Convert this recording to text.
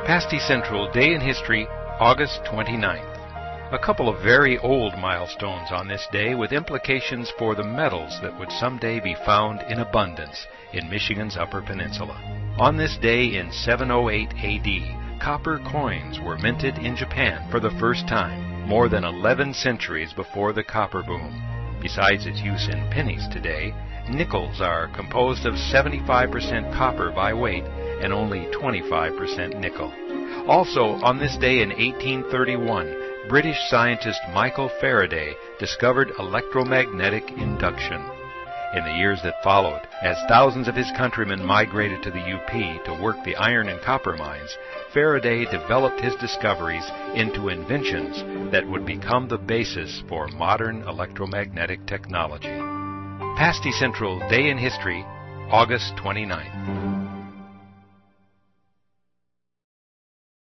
Pasty Central Day in History, August 29th. A couple of very old milestones on this day with implications for the metals that would someday be found in abundance in Michigan's Upper Peninsula. On this day in 708 AD, copper coins were minted in Japan for the first time, more than 11 centuries before the copper boom. Besides its use in pennies today, nickels are composed of 75% copper by weight and only 25% nickel. Also, on this day in 1831, British scientist Michael Faraday discovered electromagnetic induction. In the years that followed, as thousands of his countrymen migrated to the UP to work the iron and copper mines, Faraday developed his discoveries into inventions that would become the basis for modern electromagnetic technology. Pasty Central Day in History, August 29th.